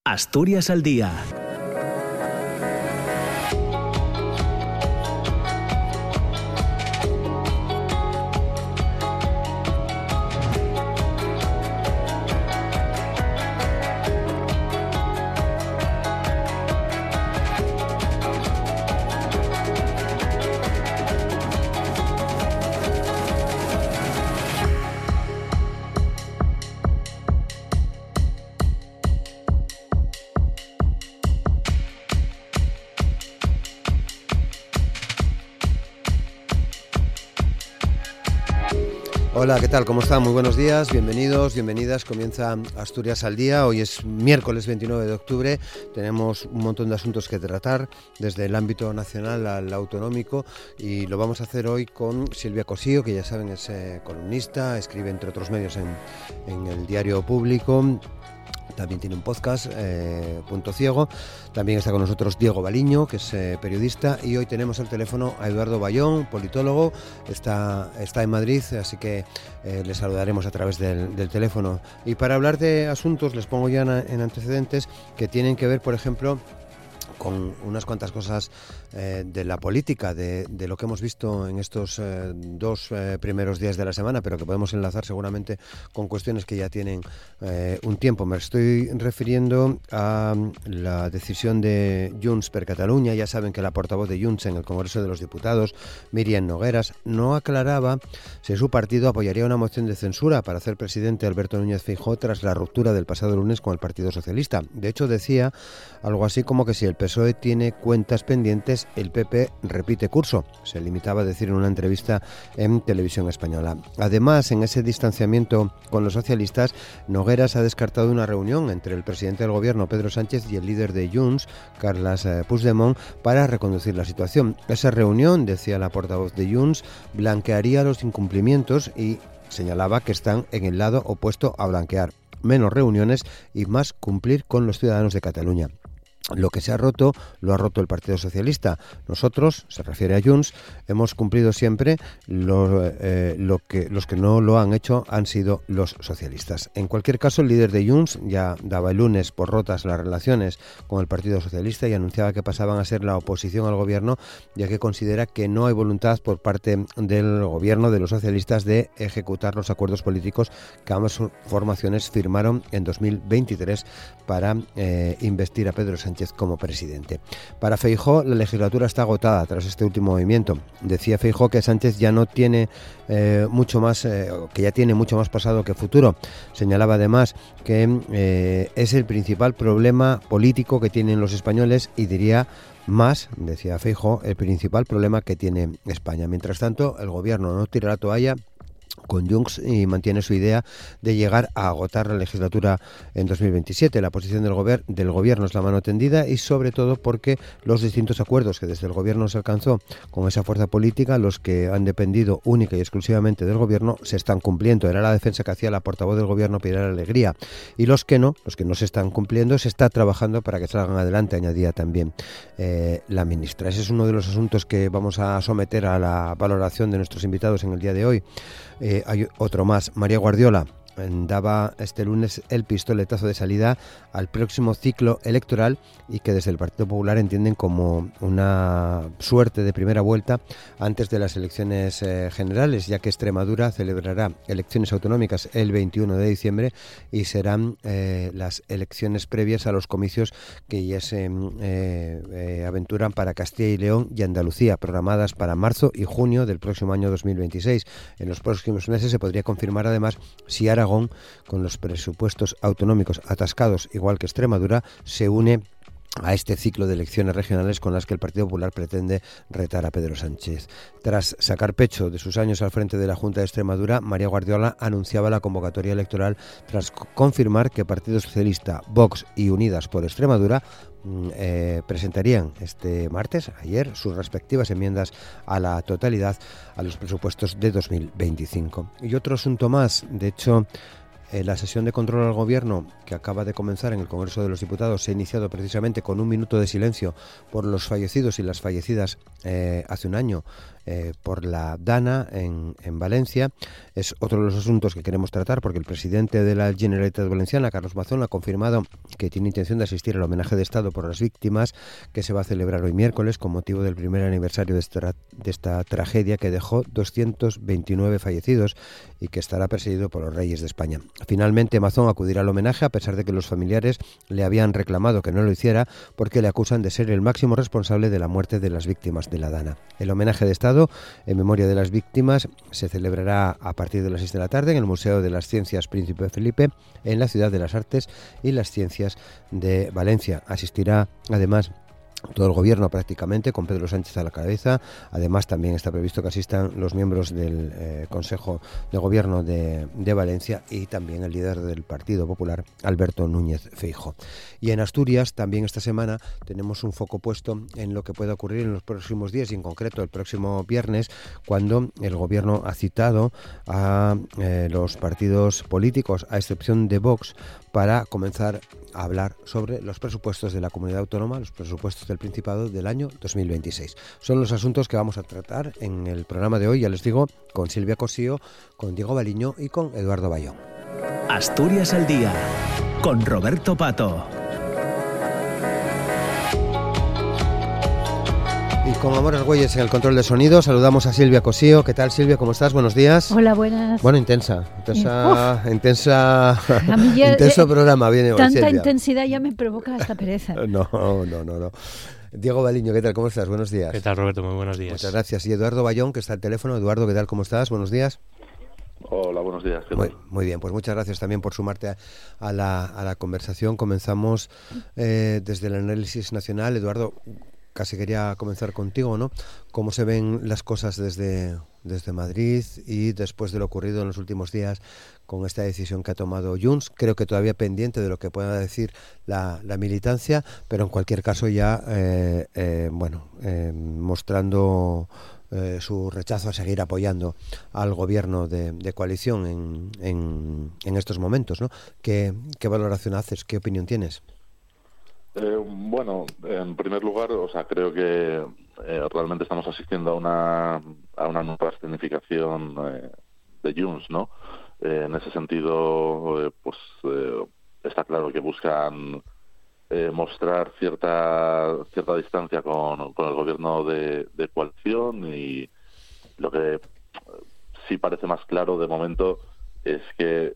Asturias al día. Hola, ¿qué tal? ¿Cómo están? Muy buenos días, bienvenidos, bienvenidas. Comienza Asturias al día. Hoy es miércoles 29 de octubre. Tenemos un montón de asuntos que tratar, desde el ámbito nacional al autonómico, y lo vamos a hacer hoy con Silvia Cosío, que ya saben es columnista, escribe entre otros medios en el Diario Público. También tiene un podcast, Punto Ciego. También está con nosotros Diego Baliño, que es periodista. Y hoy tenemos al teléfono a Eduardo Bayón, politólogo. Está en Madrid, así que le saludaremos a través del teléfono. Y para hablar de asuntos, les pongo ya en antecedentes que tienen que ver, por ejemplo, con unas cuantas cosas de la política, de lo que hemos visto en estos dos primeros días de la semana, pero que podemos enlazar seguramente con cuestiones que ya tienen un tiempo. Me estoy refiriendo a la decisión de Junts per Catalunya. Ya saben que la portavoz de Junts en el Congreso de los Diputados, Míriam Nogueras, no aclaraba si su partido apoyaría una moción de censura para hacer presidente a Alberto Núñez Feijóo tras la ruptura del pasado lunes con el Partido Socialista. De hecho, decía algo así como que si el PSOE tiene cuentas pendientes, el PP repite curso. Se limitaba a decir en una entrevista en Televisión Española. Además, en ese distanciamiento con los socialistas, Nogueras ha descartado una reunión entre el presidente del gobierno, Pedro Sánchez, y el líder de Junts, Carles Puigdemont, para reconducir la situación. Esa reunión, decía la portavoz de Junts, blanquearía los incumplimientos y señalaba que están en el lado opuesto a blanquear. Menos reuniones y más cumplir con los ciudadanos de Cataluña. Lo que se ha roto, lo ha roto el Partido Socialista. Nosotros, se refiere a Junts, hemos cumplido siempre. Los que no lo han hecho han sido los socialistas. En cualquier caso, el líder de Junts ya daba el lunes por rotas las relaciones con el Partido Socialista y anunciaba que pasaban a ser la oposición al gobierno, ya que considera que no hay voluntad por parte del gobierno, de los socialistas, de ejecutar los acuerdos políticos que ambas formaciones firmaron en 2023 para investir a Pedro Sánchez como presidente. Para Feijóo, la legislatura está agotada tras este último movimiento. Decía Feijóo que Sánchez ya no tiene mucho más, que ya tiene mucho más pasado que futuro. Señalaba además que es el principal problema político que tienen los españoles y diría más, decía Feijóo, el principal problema que tiene España. Mientras tanto, el gobierno no tira la toalla con Junts y mantiene su idea de llegar a agotar la legislatura en 2027. La posición del gobierno es la mano tendida, y sobre todo porque los distintos acuerdos que desde el gobierno se alcanzó con esa fuerza política, los que han dependido única y exclusivamente del gobierno, se están cumpliendo. Era la defensa que hacía la portavoz del gobierno, Pilar Alegría. Y los que no se están cumpliendo, se está trabajando para que salgan adelante, añadía también la ministra. Ese es uno de los asuntos que vamos a someter a la valoración de nuestros invitados en el día de hoy. Hay otro más. María Guardiola daba este lunes el pistoletazo de salida al próximo ciclo electoral, y que desde el Partido Popular entienden como una suerte de primera vuelta antes de las elecciones generales, ya que Extremadura celebrará elecciones autonómicas el 21 de diciembre y serán las elecciones previas a los comicios que ya se aventuran para Castilla y León y Andalucía, programadas para marzo y junio del próximo año 2026. En los próximos meses se podría confirmar además si Aragón, con los presupuestos autonómicos atascados igual que Extremadura, se une a este ciclo de elecciones regionales con las que el Partido Popular pretende retar a Pedro Sánchez. Tras sacar pecho de sus años al frente de la Junta de Extremadura, María Guardiola anunciaba la convocatoria electoral tras confirmar que Partido Socialista, Vox y Unidas por Extremadura presentarían este martes, ayer, sus respectivas enmiendas a la totalidad a los presupuestos de 2025. Y otro asunto más, de hecho, La sesión de control al Gobierno, que acaba de comenzar en el Congreso de los Diputados, se ha iniciado precisamente con un minuto de silencio por los fallecidos y las fallecidas hace un año por la Dana en Valencia. Es otro de los asuntos que queremos tratar, porque el presidente de la Generalitat Valenciana, Carlos Mazón, ha confirmado que tiene intención de asistir al homenaje de Estado por las víctimas, que se va a celebrar hoy miércoles con motivo del primer aniversario de esta tragedia que dejó 229 fallecidos y que estará presidido por los reyes de España. Finalmente, Mazón acudirá al homenaje, a pesar de que los familiares le habían reclamado que no lo hiciera, porque le acusan de ser el máximo responsable de la muerte de las víctimas de la Dana. El homenaje de Estado en memoria de las víctimas se celebrará a partir de las 6 de la tarde en el Museo de las Ciencias Príncipe Felipe, en la Ciudad de las Artes y las Ciencias de Valencia. Asistirá además todo el Gobierno prácticamente, con Pedro Sánchez a la cabeza. Además, también está previsto que asistan los miembros del Consejo de Gobierno de Valencia y también el líder del Partido Popular, Alberto Núñez Feijóo. Y en Asturias, también esta semana, tenemos un foco puesto en lo que pueda ocurrir en los próximos días y en concreto el próximo viernes, cuando el Gobierno ha citado a los partidos políticos, a excepción de Vox, para comenzar a hablar sobre los presupuestos de la comunidad autónoma, los presupuestos del Principado del año 2026. Son los asuntos que vamos a tratar en el programa de hoy, ya les digo, con Silvia Cosío, con Diego Baliño y con Eduardo Bayón. Asturias al día, con Roberto Pato. Y con Amor Argüelles en el control de sonido, saludamos a Silvia Cosío. ¿Qué tal, Silvia? ¿Cómo estás? Buenos días. Hola, buenas. Bueno, intenso programa viene hoy, tanta Silvia. Intensidad ya me provoca hasta pereza. No. Diego Baliño, ¿qué tal? ¿Cómo estás? Buenos días. ¿Qué tal, Roberto? Muy buenos días. Muchas gracias. Y Eduardo Bayón, que está al teléfono. Eduardo, ¿qué tal? ¿Cómo estás? Buenos días. Hola, buenos días. Muy bien, pues muchas gracias también por sumarte a la conversación. Comenzamos desde el análisis nacional. Eduardo, casi quería comenzar contigo, ¿no? ¿Cómo se ven las cosas desde Madrid y después de lo ocurrido en los últimos días con esta decisión que ha tomado Junts? Creo que todavía pendiente de lo que pueda decir la militancia, pero en cualquier caso ya mostrando su rechazo a seguir apoyando al gobierno de coalición en estos momentos, ¿no? ¿Qué valoración haces? ¿Qué opinión tienes? Bueno, en primer lugar, creo que realmente estamos asistiendo a una nueva escenificación de Junts, ¿no? En ese sentido, está claro que buscan mostrar cierta distancia con el gobierno de coalición, y lo que sí parece más claro de momento es que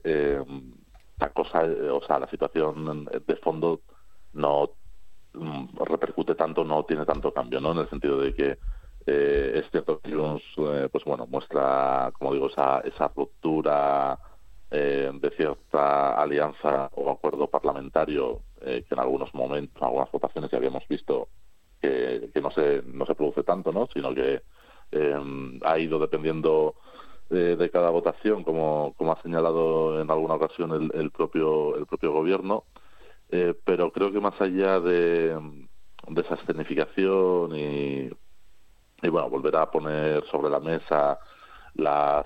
la situación de fondo no repercute tanto, no tiene tanto cambio, ¿no? En el sentido de que es cierto que Junts muestra, como digo, esa ruptura de cierta alianza o acuerdo parlamentario que en algunos momentos, en algunas votaciones ya habíamos visto que no se produce tanto, ¿no? Sino que ha ido dependiendo de cada votación, como ha señalado en alguna ocasión el propio gobierno. Pero creo que más allá de esa escenificación y volver a poner sobre la mesa las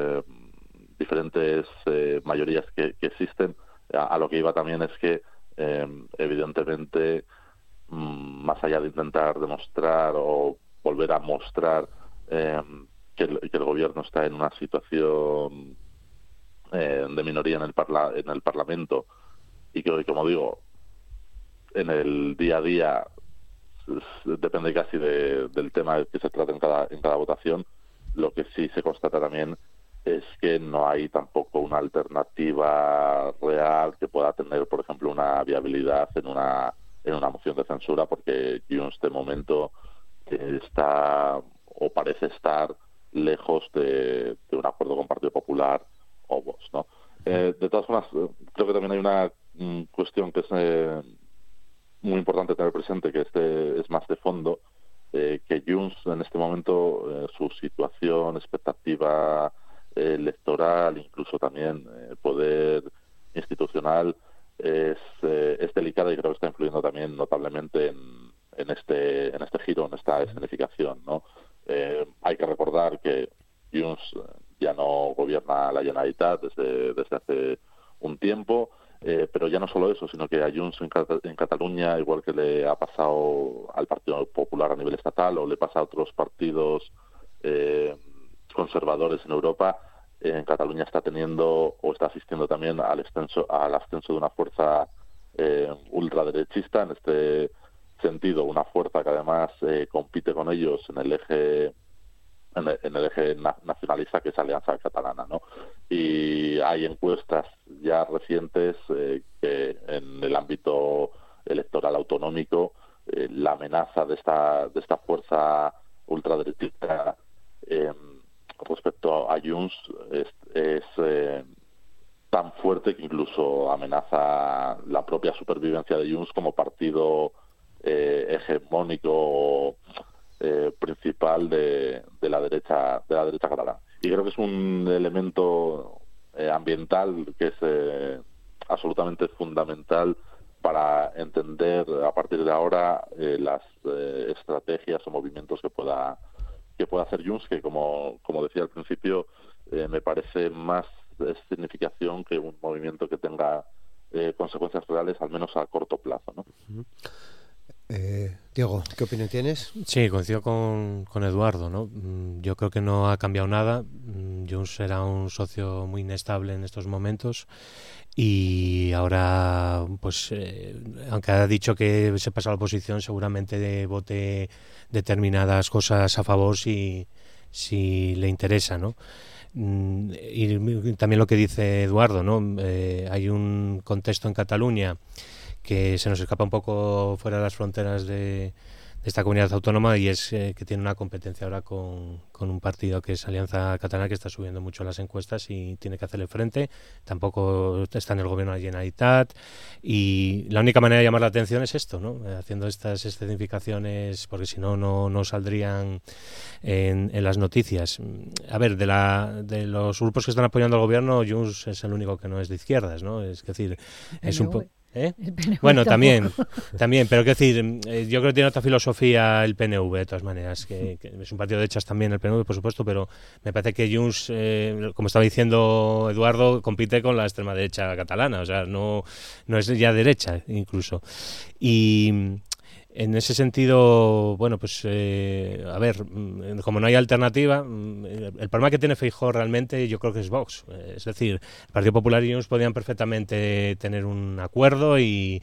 diferentes mayorías que existen, a lo que iba también es que evidentemente, más allá de intentar demostrar o volver a mostrar que el gobierno está en una situación de minoría en el Parlamento, y que, como digo, en el día a día depende casi del tema que se trata en cada votación. Lo que sí se constata también es que no hay tampoco una alternativa real que pueda tener, por ejemplo, una viabilidad en una moción de censura, porque Junts de momento está o parece estar lejos de un acuerdo con Partido Popular o Vox, ¿no? De todas formas, creo que también hay una cuestión que es muy importante tener presente, que es más de fondo, que Junts en este momento, su situación, expectativa electoral, incluso también poder institucional, es delicada, y creo que está influyendo también notablemente en este giro, en esta escenificación, ¿no? Hay que recordar que Junts ya no gobierna la Generalitat desde hace un tiempo. Pero ya no solo eso, sino que a Junts en Cataluña, igual que le ha pasado al Partido Popular a nivel estatal o le pasa a otros partidos conservadores en Europa, en Cataluña está teniendo o está asistiendo también al ascenso de una fuerza ultraderechista. En este sentido, una fuerza que además compite con ellos en el eje nacionalista, que es Alianza Catalana, ¿no? Y hay encuestas ya recientes que en el ámbito electoral autonómico la amenaza de esta fuerza ultraderechista respecto a Junts es tan fuerte que incluso amenaza la propia supervivencia de Junts como partido hegemónico principal de la derecha catalana. Y creo que es un elemento ambiental que es absolutamente fundamental para entender a partir de ahora las estrategias o movimientos que pueda hacer Junts, que como decía al principio, me parece más significación que un movimiento que tenga consecuencias reales, al menos a corto plazo, ¿no? Diego, ¿qué opinión tienes? Sí, coincido con Eduardo, ¿no? Yo creo que no ha cambiado nada. Junts era un socio muy inestable en estos momentos y ahora, pues, aunque ha dicho que se pasa a la oposición, seguramente vote determinadas cosas a favor si le interesa, ¿no? Y también lo que dice Eduardo, ¿no? Hay un contexto en Cataluña que se nos escapa un poco fuera de las fronteras de esta comunidad autónoma, y es que tiene una competencia ahora con un partido que es Alianza Catalana, que está subiendo mucho las encuestas y tiene que hacerle frente. Tampoco está en el gobierno de la Generalitat, y la única manera de llamar la atención es esto, ¿no? Haciendo estas escenificaciones, porque si no, no saldrían en las noticias. A ver, de los grupos que están apoyando al gobierno, Junts es el único que no es de izquierdas, ¿no? Es decir, es un poco... Bueno, también, pero quiero decir, yo creo que tiene otra filosofía el PNV, de todas maneras, que es un partido de derechas también el PNV, por supuesto, pero me parece que Junts, como estaba diciendo Eduardo, compite con la extrema derecha catalana, o sea, no es ya derecha incluso. Y en ese sentido, bueno, pues a ver, como no hay alternativa, el problema que tiene Feijóo realmente yo creo que es Vox. Es decir, el Partido Popular y Junts podían perfectamente tener un acuerdo y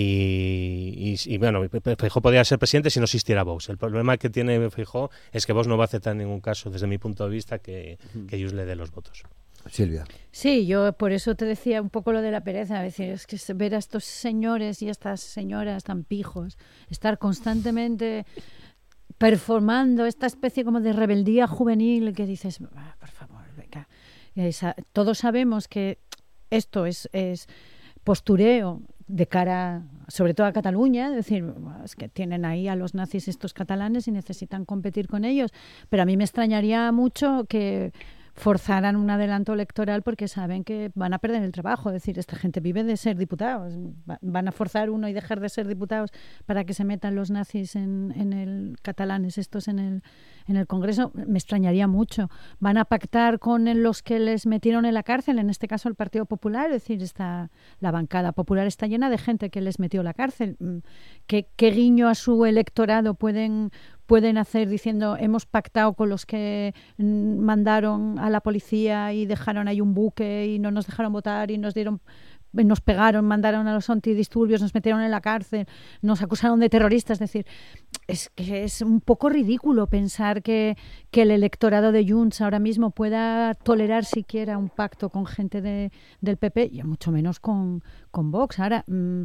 bueno, Feijóo podría ser presidente si no existiera Vox. El problema que tiene Feijóo es que Vox no va a aceptar en ningún caso, desde mi punto de vista, que Junts le dé los votos. Silvia. Sí, yo por eso te decía un poco lo de la pereza. Es decir, es que ver a estos señores y a estas señoras tan pijos estar constantemente performando esta especie como de rebeldía juvenil que dices, por favor, venga. Todos sabemos que esto es postureo de cara, sobre todo a Cataluña, es decir, es que tienen ahí a los nazis estos catalanes y necesitan competir con ellos, pero a mí me extrañaría mucho que forzaran un adelanto electoral porque saben que van a perder el trabajo. Es decir, esta gente vive de ser diputados. Van a forzar uno y dejar de ser diputados para que se metan los nazis en el catalanes estos en el Congreso. Me extrañaría mucho. Van a pactar con los que les metieron en la cárcel, en este caso el Partido Popular. Es decir, la bancada popular está llena de gente que les metió en la cárcel. ¿Qué guiño a su electorado pueden hacer diciendo hemos pactado con los que mandaron a la policía y dejaron ahí un buque y no nos dejaron votar y nos pegaron, mandaron a los antidisturbios, nos metieron en la cárcel, nos acusaron de terroristas? Es decir, es que es un poco ridículo pensar que el electorado de Junts ahora mismo pueda tolerar siquiera un pacto con gente del PP y mucho menos con Vox. Ahora,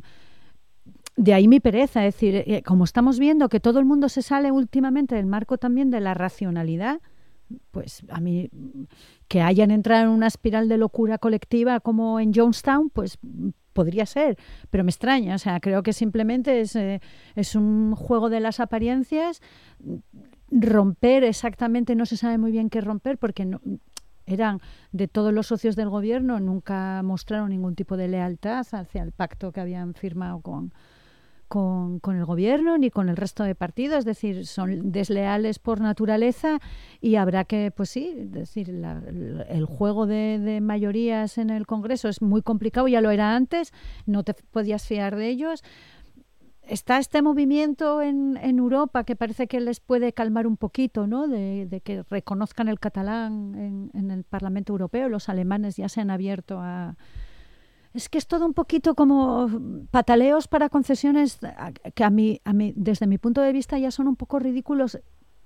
de ahí mi pereza, es decir, como estamos viendo que todo el mundo se sale últimamente del marco también de la racionalidad, pues a mí que hayan entrado en una espiral de locura colectiva como en Jonestown, pues podría ser, pero me extraña. O sea, creo que simplemente es un juego de las apariencias. Romper exactamente, no se sabe muy bien qué romper, porque no, eran de todos los socios del gobierno, nunca mostraron ningún tipo de lealtad hacia el pacto que habían firmado con el gobierno ni con el resto de partidos, es decir, son desleales por naturaleza y habrá que, pues sí, es decir, el juego de mayorías en el Congreso es muy complicado, ya lo era antes, no te podías fiar de ellos. Está este movimiento en Europa que parece que les puede calmar un poquito, ¿no? De que reconozcan el catalán en el Parlamento Europeo. Los alemanes ya se han abierto a... Es que es todo un poquito como pataleos para concesiones que a mí, desde mi punto de vista, ya son un poco ridículos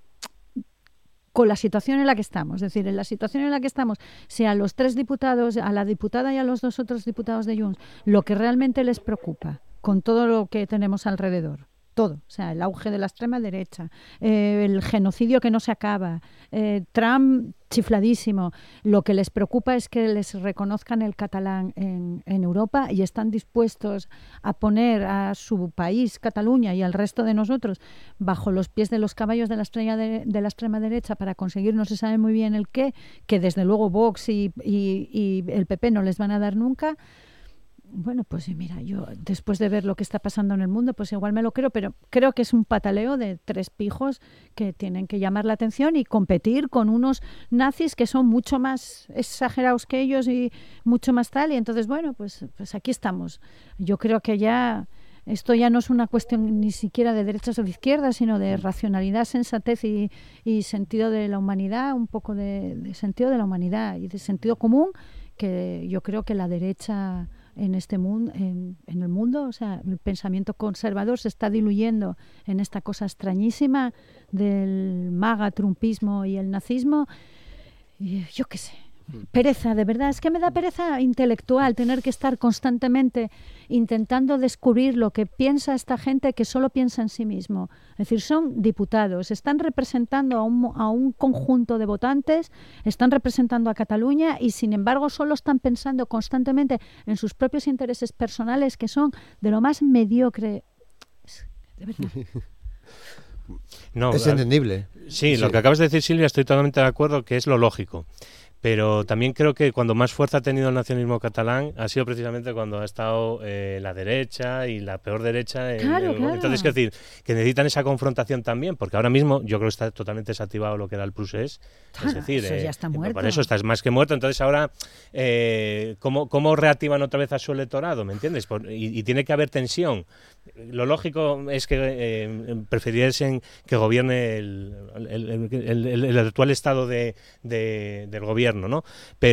con la situación en la que estamos. Es decir, en la situación en la que estamos, si a los 3 diputados, a la diputada y a los 2 otros diputados de Junts, lo que realmente les preocupa, con todo lo que tenemos alrededor, todo, o sea, el auge de la extrema derecha, el genocidio que no se acaba, Trump chifladísimo, lo que les preocupa es que les reconozcan el catalán en Europa y están dispuestos a poner a su país, Cataluña, y al resto de nosotros bajo los pies de los caballos de la extrema derecha para conseguir no se sabe muy bien el qué, que desde luego Vox y el PP no les van a dar nunca. Bueno, pues mira, yo después de ver lo que está pasando en el mundo, pues igual me lo creo, pero creo que es un pataleo de 3 pijos que tienen que llamar la atención y competir con unos nazis que son mucho más exagerados que ellos y mucho más tal. Y entonces, bueno, pues aquí estamos. Yo creo que ya esto ya no es una cuestión ni siquiera de derechas o de izquierdas, sino de racionalidad, sensatez y sentido de la humanidad, un poco de sentido de la humanidad y de sentido común, que yo creo que la derecha en este mundo, en el mundo, o sea, el pensamiento conservador se está diluyendo en esta cosa extrañísima del MAGA, trumpismo y el nazismo. Y yo qué sé, pereza, de verdad, es que me da pereza intelectual tener que estar constantemente intentando descubrir lo que piensa esta gente que solo piensa en sí mismo. Es decir, son diputados, están representando a un conjunto de votantes, están representando a Cataluña y sin embargo solo están pensando constantemente en sus propios intereses personales que son de lo más mediocre. De verdad. No, es entendible. Sí, lo que acabas de decir, Silvia, estoy totalmente de acuerdo que es lo lógico. Pero también creo que cuando más fuerza ha tenido el nacionalismo catalán ha sido precisamente cuando ha estado la derecha y la peor derecha. Claro. Entonces, es decir, que necesitan esa confrontación también, porque ahora mismo yo creo que está totalmente desactivado lo que era el Prusés. Es decir, eso ya está muerto. Por eso está más que muerto. Entonces, ahora, ¿cómo reactivan otra vez a su electorado? ¿Me entiendes? Y tiene que haber tensión. Lo lógico es que prefiriesen que gobierne el actual estado del gobierno, ¿no?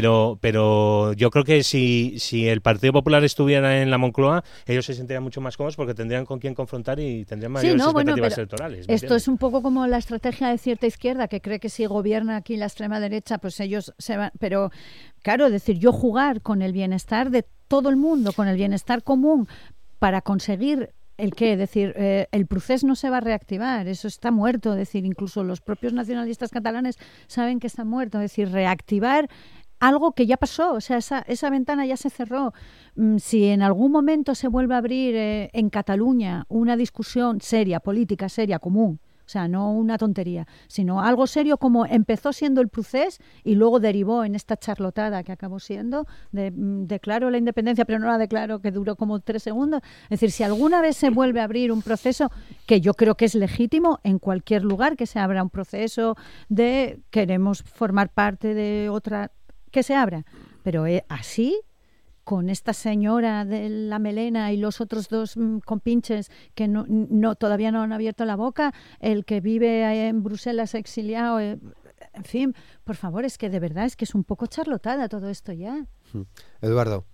Pero yo creo que si el Partido Popular estuviera en la Moncloa, ellos se sentirían mucho más cómodos porque tendrían con quién confrontar y tendrían mayores expectativas electorales. Esto es un poco como la estrategia de cierta izquierda que cree que si gobierna aquí la extrema derecha, pues ellos se van. Pero claro, decir, yo jugar con el bienestar de todo el mundo, con el bienestar común, para conseguir ¿el qué? Es decir, el procés no se va a reactivar, eso está muerto. Es decir, incluso los propios nacionalistas catalanes saben que está muerto. Es decir, reactivar algo que ya pasó, o sea, esa ventana ya se cerró. Si en algún momento se vuelve a abrir en Cataluña una discusión seria, política seria, común, o sea, no una tontería, sino algo serio como empezó siendo el procés y luego derivó en esta charlotada que acabó siendo de declaro la independencia, pero no la declaro, que duró como 3 segundos. Es decir, si alguna vez se vuelve a abrir un proceso, que yo creo que es legítimo en cualquier lugar que se abra un proceso de queremos formar parte de otra, que se abra, pero así, con esta señora de la melena y los otros 2 compinches que todavía no han abierto la boca, el que vive en Bruselas exiliado, en fin, por favor, es que de verdad es que es un poco charlotada todo esto ya. Eduardo.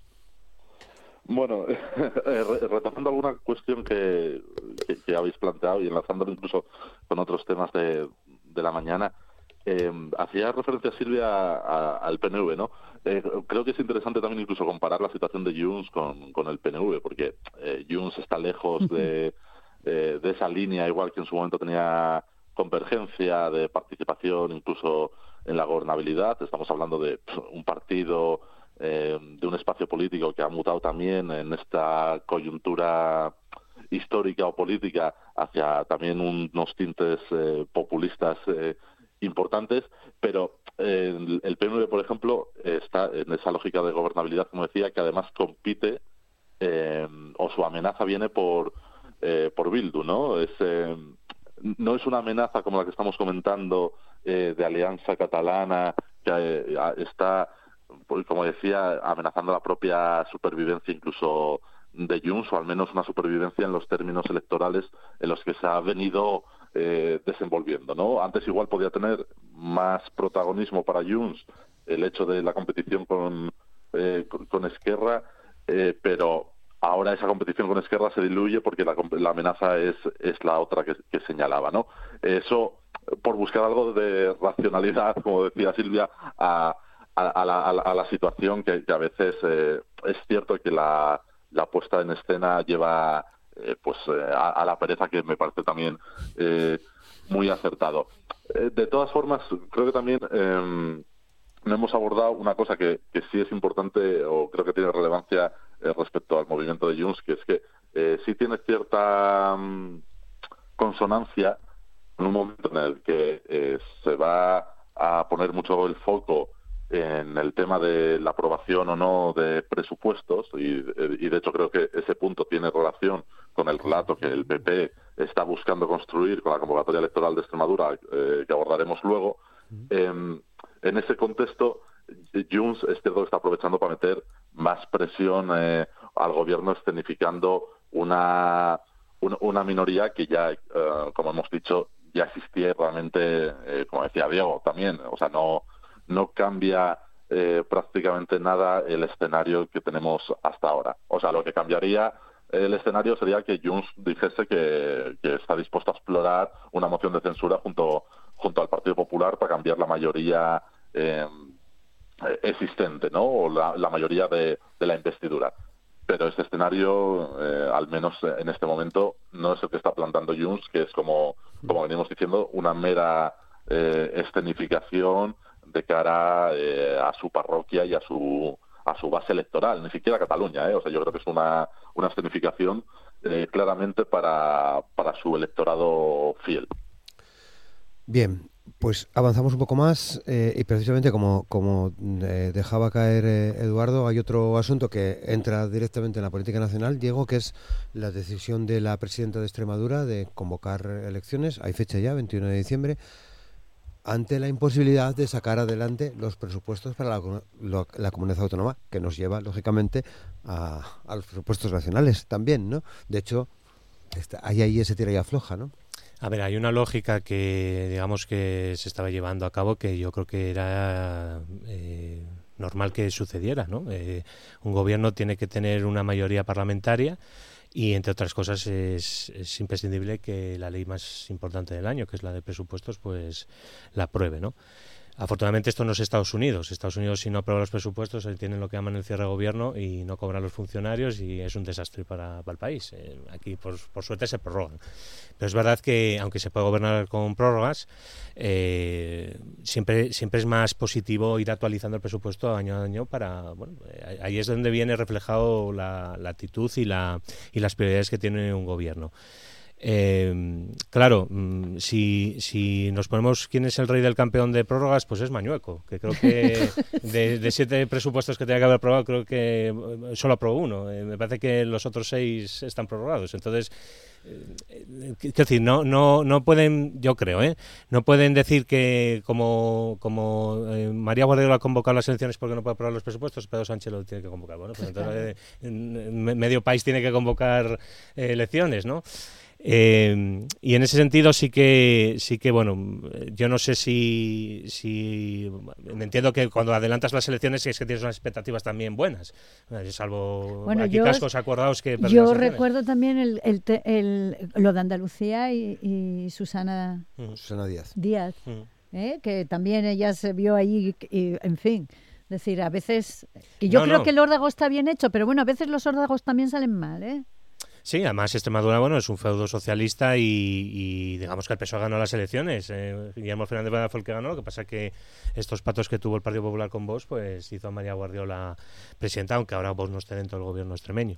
Bueno, retomando alguna cuestión que habéis planteado y enlazándolo incluso con otros temas de la mañana, hacía referencia Silvia al PNV, ¿no? Creo que es interesante también incluso comparar la situación de Junts con el PNV, porque Junts está lejos de esa línea, igual que en su momento tenía convergencia de participación incluso en la gobernabilidad. Estamos hablando de un partido, de un espacio político que ha mutado también en esta coyuntura histórica o política hacia también unos tintes populistas importantes, pero el PNV, por ejemplo, está en esa lógica de gobernabilidad, como decía, que además compite o su amenaza viene por por Bildu, ¿no? No es una amenaza como la que estamos comentando de Alianza Catalana, que está, como decía, amenazando la propia supervivencia incluso de Junts, o al menos una supervivencia en los términos electorales en los que se ha venido desenvolviendo, ¿no? Antes igual podía tener más protagonismo para Junts el hecho de la competición con Esquerra, pero ahora esa competición con Esquerra se diluye porque la amenaza es la otra que señalaba, ¿no? Eso, por buscar algo de racionalidad, como decía Silvia, a la situación que a veces es cierto que la puesta en escena lleva a la pereza, que me parece también muy acertado. De todas formas, creo que también no hemos abordado una cosa que sí es importante, o creo que tiene relevancia respecto al movimiento de Junts, que es que sí tiene cierta consonancia en un momento en el que se va a poner mucho el foco en el tema de la aprobación o no de presupuestos, y de hecho creo que ese punto tiene relación con el relato que el PP está buscando construir con la convocatoria electoral de Extremadura, que abordaremos luego. En ese contexto, Junts es cierto que está aprovechando para meter más presión al gobierno, escenificando una minoría que ya, como hemos dicho, ya existía realmente, como decía Diego también, o sea, no cambia prácticamente nada el escenario que tenemos hasta ahora. O sea, lo que cambiaría el escenario sería que Junts dijese que está dispuesto a explorar una moción de censura junto al Partido Popular para cambiar la mayoría existente, ¿no? O la mayoría de la investidura. Pero este escenario, al menos en este momento, no es el que está plantando Junts, que es, como venimos diciendo, una mera escenificación de cara a su parroquia y a su base electoral, ni siquiera Cataluña, o sea, yo creo que es una escenificación claramente para su electorado fiel. Bien, pues avanzamos un poco más y precisamente como dejaba caer Eduardo, hay otro asunto que entra directamente en la política nacional, Diego, que es la decisión de la presidenta de Extremadura de convocar elecciones. Hay fecha ya, 21 de diciembre, ante la imposibilidad de sacar adelante los presupuestos para la comunidad autónoma, que nos lleva, lógicamente, a los presupuestos nacionales también, ¿no? De hecho, hay ahí ese tira y afloja, ¿no? A ver, hay una lógica que, digamos, que se estaba llevando a cabo que yo creo que era normal que sucediera, ¿no? Un gobierno tiene que tener una mayoría parlamentaria y, entre otras cosas, es imprescindible que la ley más importante del año, que es la de presupuestos, pues la apruebe, ¿no? Afortunadamente esto no es Estados Unidos. Estados Unidos, si no aprueba los presupuestos, tienen lo que llaman el cierre de gobierno y no cobran los funcionarios y es un desastre para el país. Aquí, por suerte, se prorrogan. Pero es verdad que, aunque se puede gobernar con prórrogas, siempre es más positivo ir actualizando el presupuesto año a año para... Bueno, ahí es donde viene reflejado la actitud y las prioridades que tiene un gobierno. Claro, si nos ponemos quién es el rey del campeón de prórrogas, pues es Mañueco, que creo que de 7 presupuestos que tenía que haber aprobado, creo que solo aprobó uno. Me parece que los otros 6 están prorrogados. Entonces, quiero decir, no pueden, yo creo, no pueden decir que como María Guardiola ha convocado las elecciones porque no puede aprobar los presupuestos, Pedro Sánchez lo tiene que convocar. Bueno, pues entonces medio país tiene que convocar elecciones, ¿no? Y en ese sentido sí que bueno, yo no sé si me entiendo que cuando adelantas las elecciones es que tienes unas expectativas también buenas, salvo aquí cascos acordados que yo recuerdo también lo de Andalucía y Susana Díaz, que también ella se vio ahí y, en fin, decir, a veces, y yo creo que el órdago está bien hecho, pero bueno, a veces los órdagos también salen mal, Sí, además Extremadura, bueno, es un feudo socialista y digamos que el PSOE ganó las elecciones. Guillermo Fernández Vara fue el que ganó, lo que pasa que estos patos que tuvo el Partido Popular con Vox, pues hizo a María Guardiola presidenta, aunque ahora Vox no esté dentro del gobierno extremeño.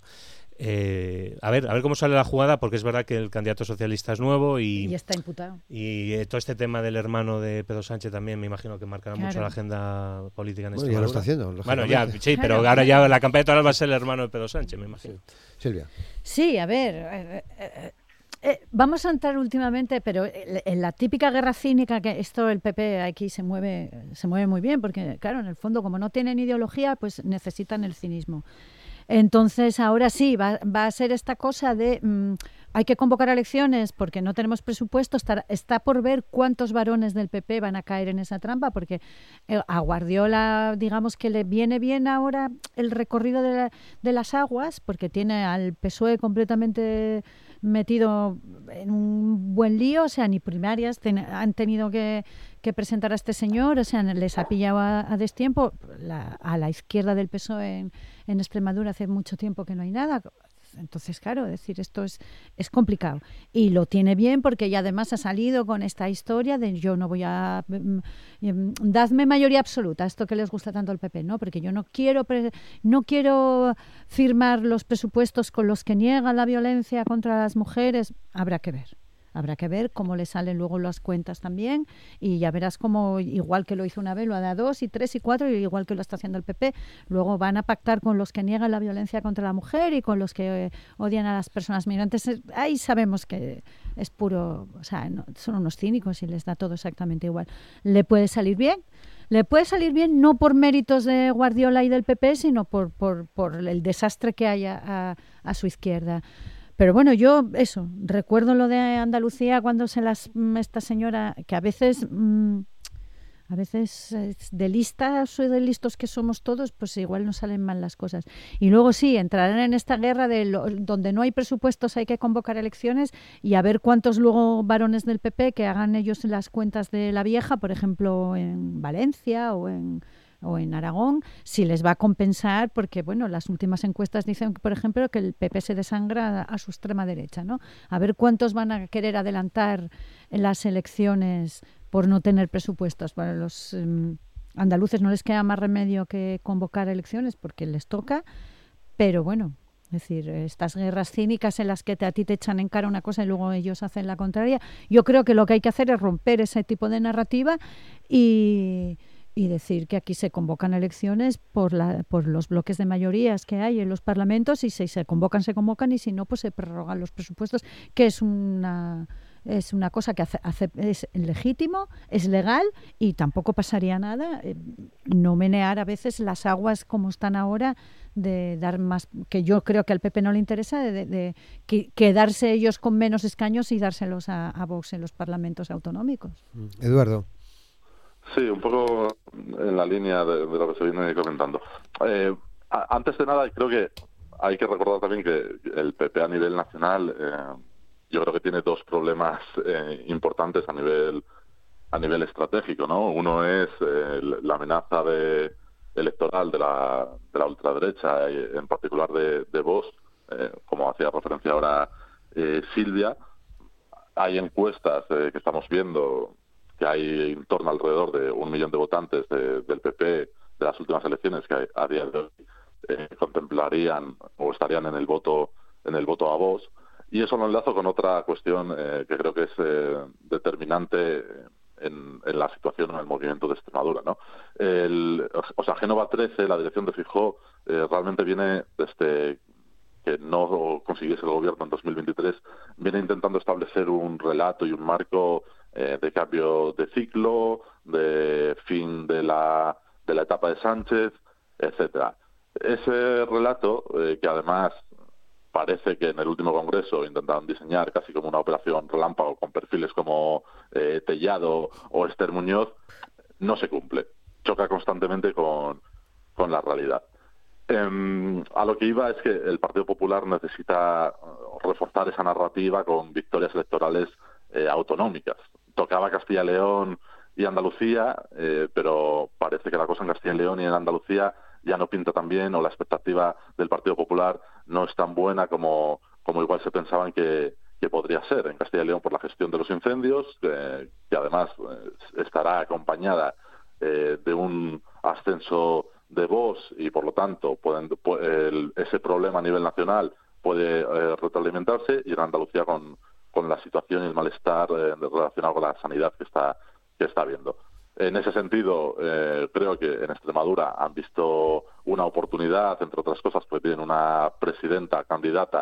A ver cómo sale la jugada, porque es verdad que el candidato socialista es nuevo y está imputado. Y todo este tema del hermano de Pedro Sánchez también me imagino que marcará mucho la agenda política en Extremadura. Ya lo está haciendo. Bueno, ya, sí, pero ahora ya la campaña electoral va a ser el hermano de Pedro Sánchez, me imagino. Silvia. Sí, Sí, a ver, vamos a entrar últimamente, pero en la típica guerra cínica, que esto el PP aquí se mueve muy bien, porque claro, en el fondo, como no tienen ideología, pues necesitan el cinismo. Entonces, ahora sí, va a ser esta cosa de hay que convocar elecciones porque no tenemos presupuesto. Está por ver cuántos varones del PP van a caer en esa trampa, porque a Guardiola, digamos que le viene bien ahora el recorrido de las aguas, porque tiene al PSOE completamente metido en un buen lío, o sea, ni primarias han tenido que presentar a este señor, o sea, les ha pillado a destiempo. A la izquierda del PSOE en Extremadura hace mucho tiempo que no hay nada. Entonces, claro, decir esto es complicado. Y lo tiene bien porque ya además ha salido con esta historia de yo no voy a... dadme mayoría absoluta, esto que les gusta tanto al PP, ¿no? Porque yo no quiero firmar los presupuestos con los que niegan la violencia contra las mujeres. Habrá que ver cómo le salen luego las cuentas también, y ya verás cómo, igual que lo hizo una vez, lo hará 2 y 3 y 4, y igual que lo está haciendo el PP, luego van a pactar con los que niegan la violencia contra la mujer y con los que odian a las personas migrantes. Ahí sabemos que es puro, o sea, son unos cínicos y les da todo exactamente igual. ¿Le puede salir bien? Le puede salir bien no por méritos de Guardiola y del PP, sino por el desastre que haya a su izquierda. Pero bueno, yo recuerdo lo de Andalucía cuando esta señora, que a veces de listas o de listos que somos todos, pues igual no salen mal las cosas. Y luego sí, entrarán en esta guerra donde no hay presupuestos, hay que convocar elecciones, y a ver cuántos luego varones del PP que hagan ellos las cuentas de la vieja, por ejemplo, en Valencia o en Aragón, si les va a compensar, porque bueno, las últimas encuestas dicen, por ejemplo, que el PP se desangra a su extrema derecha, ¿no? A ver cuántos van a querer adelantar en las elecciones por no tener presupuestos. Para los andaluces no les queda más remedio que convocar elecciones porque les toca, pero bueno, es decir, estas guerras cínicas en las que a ti te echan en cara una cosa y luego ellos hacen la contraria, yo creo que lo que hay que hacer es romper ese tipo de narrativa y decir que aquí se convocan elecciones por los bloques de mayorías que hay en los parlamentos, y si se convocan, y si no, pues se prorrogan los presupuestos, que es una cosa que es legítimo, es legal, y tampoco pasaría nada. No menear a veces las aguas como están ahora, de dar más, que yo creo que al PP no le interesa, de quedarse ellos con menos escaños y dárselos a Vox en los parlamentos autonómicos. Eduardo. Sí, un poco en la línea de lo que se viene comentando. Antes de nada, creo que hay que recordar también que el PP a nivel nacional, yo creo que tiene dos problemas importantes a nivel estratégico, ¿no? Uno es la amenaza electoral de la ultraderecha, en particular de Vox, como hacía referencia ahora Silvia. Hay encuestas que estamos viendo que hay en torno alrededor de 1 millón de votantes del PP de las últimas elecciones que a día de hoy contemplarían o estarían en el voto a Vox. Y eso lo enlazo con otra cuestión que creo que es determinante en la situación en el movimiento de Extremadura, ¿no? Génova 13, la dirección de Feijóo, realmente viene desde que no consiguiese el gobierno en 2023, viene intentando establecer un relato y un marco de cambio de ciclo, de fin de la etapa de Sánchez, etcétera. Ese relato, que además parece que en el último congreso intentaron diseñar casi como una operación relámpago con perfiles como Tellado o Esther Muñoz, no se cumple. Choca constantemente con la realidad. A lo que iba es que el Partido Popular necesita reforzar esa narrativa con victorias electorales autonómicas. Tocaba Castilla y León y Andalucía, pero parece que la cosa en Castilla y León y en Andalucía ya no pinta tan bien, o la expectativa del Partido Popular no es tan buena como igual se pensaban que podría ser. En Castilla y León, por la gestión de los incendios, que además estará acompañada de un ascenso de Vox, y por lo tanto ese problema a nivel nacional puede retroalimentarse, y en Andalucía con la situación y el malestar relacionado con la sanidad que está habiendo. En ese sentido, creo que en Extremadura han visto una oportunidad, entre otras cosas, porque tienen una presidenta candidata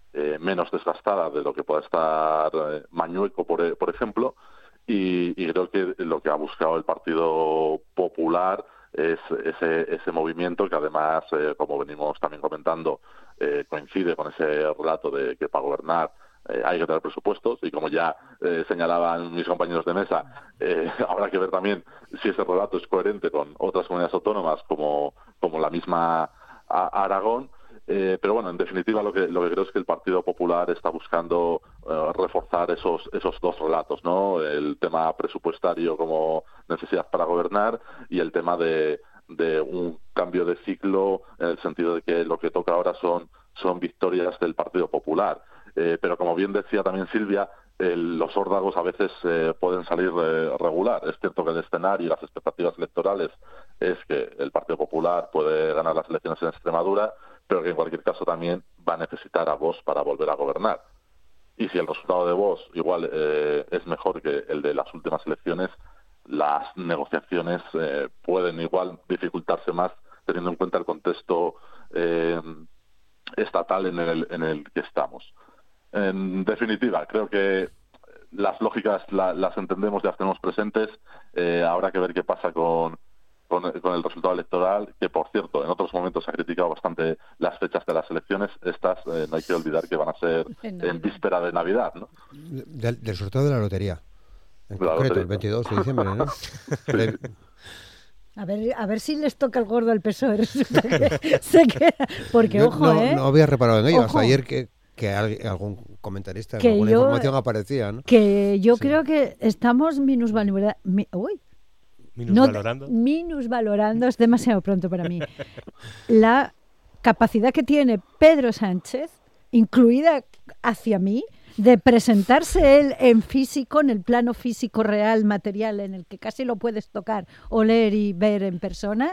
menos desgastada de lo que pueda estar Mañueco, por ejemplo, y creo que lo que ha buscado el Partido Popular es ese movimiento que además, como venimos también comentando, coincide con ese relato de que para gobernar hay que tener presupuestos, y como ya señalaban mis compañeros de mesa, habrá que ver también si ese relato es coherente con otras comunidades autónomas como la misma Aragón. Pero bueno, en definitiva lo que creo es que el Partido Popular está buscando reforzar esos dos relatos, ¿no? El tema presupuestario como necesidad para gobernar, y el tema de un cambio de ciclo, en el sentido de que lo que toca ahora son victorias del Partido Popular. Pero como bien decía también Silvia, los órdagos a veces pueden salir regular. Es cierto que el escenario y las expectativas electorales es que el Partido Popular puede ganar las elecciones en Extremadura, pero que en cualquier caso también va a necesitar a Vox para volver a gobernar. Y si el resultado de Vox igual es mejor que el de las últimas elecciones, las negociaciones pueden igual dificultarse más, teniendo en cuenta el contexto estatal en el que estamos. En definitiva, creo que las lógicas las entendemos, ya las tenemos presentes. Habrá que ver qué pasa con el resultado electoral, que por cierto en otros momentos se ha criticado bastante las fechas de las elecciones. Estas no hay que olvidar que van a ser en víspera de Navidad, ¿no? Del sorteo de la lotería, en concreto, el 22 de diciembre, ¿no? A ver si les toca el gordo al PSOE. Resulta que se queda. Porque, ojo, no había reparado en ello. Ojo. Hasta ayer que algún comentarista, que alguna información aparecía, ¿no? Que yo creo que estamos minusvalorando, es demasiado pronto para mí, la capacidad que tiene Pedro Sánchez, incluida hacia mí, de presentarse él en físico, en el plano físico real, material, en el que casi lo puedes tocar, oler y ver en persona,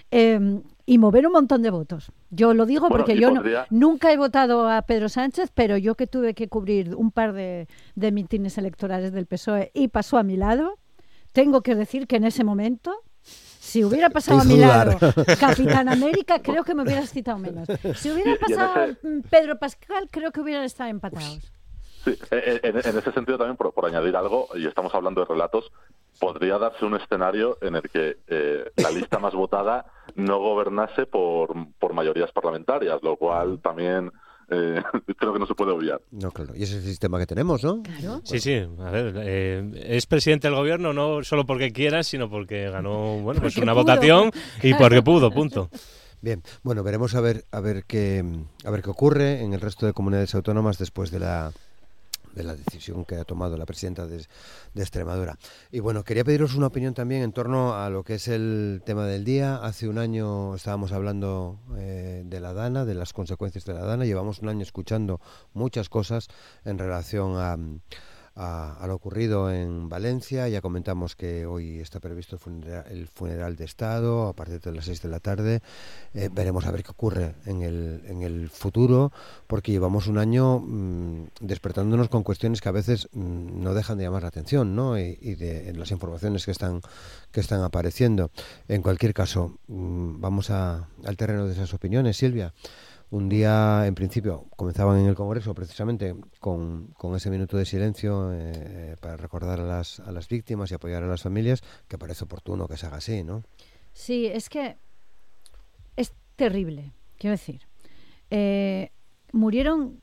y mover un montón de votos. Yo lo digo porque yo nunca he votado a Pedro Sánchez, pero yo que tuve que cubrir un par de mítines electorales del PSOE y pasó a mi lado, tengo que decir que en ese momento, si hubiera pasado a mi lado Capitán América, creo que me hubieras citado menos. Si hubiera pasado Pedro Pascal, creo que hubieran estado empatados. Sí, en ese sentido también, por añadir algo, y estamos hablando de relatos, podría darse un escenario en el que la lista más votada no gobernase por mayorías parlamentarias, lo cual también creo que no se puede obviar. No, claro, y ese es el sistema que tenemos, ¿no? Claro. Sí, a ver, es presidente del gobierno no solo porque quiera, sino porque ganó pues una votación y porque pudo, punto. Bien, bueno, veremos a ver qué ocurre en el resto de comunidades autónomas después de la decisión que ha tomado la presidenta de Extremadura. Y bueno, quería pediros una opinión también en torno a lo que es el tema del día. Hace un año estábamos hablando de la Dana, de las consecuencias de la Dana. Llevamos un año escuchando muchas cosas en relación a lo ocurrido en Valencia. Ya comentamos que hoy está previsto el funeral de Estado a partir de las 6 de la tarde. Veremos a ver qué ocurre en el futuro, porque llevamos un año despertándonos con cuestiones que a veces no dejan de llamar la atención, ¿no? Y de las informaciones que están apareciendo. En cualquier caso, vamos al terreno de esas opiniones. Silvia, un día, en principio, comenzaban en el Congreso precisamente con ese minuto de silencio para recordar a las víctimas y apoyar a las familias, que parece oportuno que se haga así, ¿no? Sí, es que es terrible, quiero decir. Murieron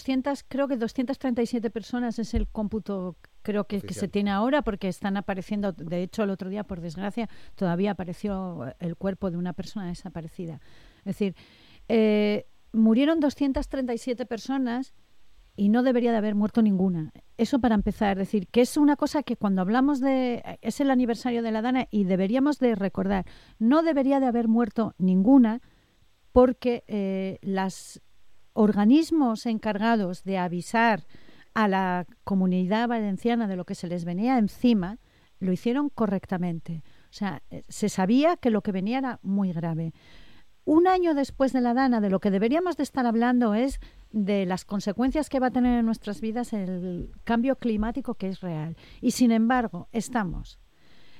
237 personas, es el cómputo creo que se tiene ahora, porque están apareciendo, de hecho el otro día, por desgracia, todavía apareció el cuerpo de una persona desaparecida. Es decir, murieron 237 personas y no debería de haber muerto ninguna. Eso para empezar, es decir, que es una cosa que cuando hablamos es el aniversario de la Dana y deberíamos de recordar, no debería de haber muerto ninguna, porque los organismos encargados de avisar a la comunidad valenciana de lo que se les venía encima, lo hicieron correctamente. O sea, se sabía que lo que venía era muy grave. Un año después de la Dana, de lo que deberíamos de estar hablando es de las consecuencias que va a tener en nuestras vidas el cambio climático, que es real. Y sin embargo, estamos